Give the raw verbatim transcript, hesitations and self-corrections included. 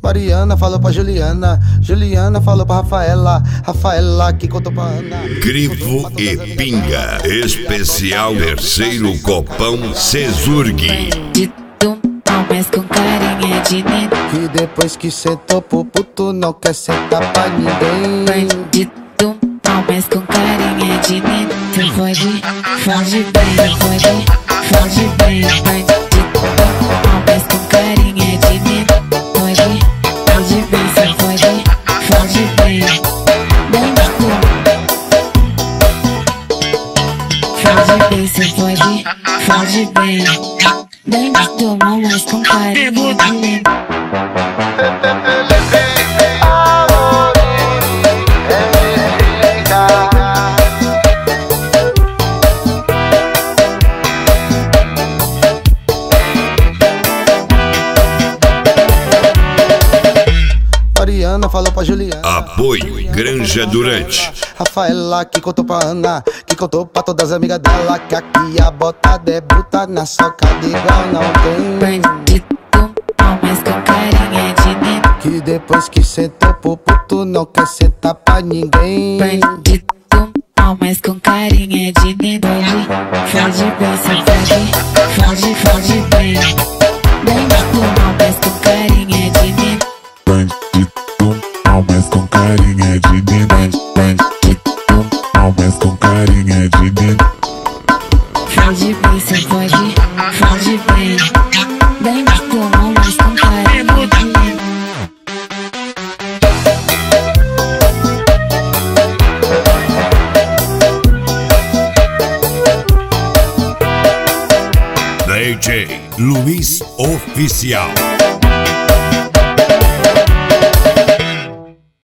Mariana falou pra Juliana, Juliana falou pra Rafaela, Rafaela que contou pra Ana. Crivo e Pinga, especial terceiro copão Cesurg. Mas com carinha de menino. Que depois que sentou pro puto não quer sentar pra ninguém. Bandido, mas com carinha de menino. Cê fode, fode bem, fode, fode bem. Bandido, mas com carinha de menino. Fode, fode bem, cê fode, fode bem. Bandido, fode bem, cê fode, fode bem. Bandido, mas com carinha de menino. Mariana falou pra Juliana, Apoio Granja Durante. Rafaela que contou pra Ana, que contou pra todas as amigas dela, que aqui a botada é bruta, na socada igual não tem. Bandido, mas com carinha de menino. Que depois que sentou pro puto não quer sentar pra ninguém. Bandido, mas com carinha de menino. Fode bem, cê fode, fode, fode bem. Bandido, mas com carinha de menino. Bandido, mas com carinha de menino. Bandido, mas com carinha de menino. Fode bem, cê fode, fode bem. Bandido, mas com carinha de menino. D J Luiz Oficial.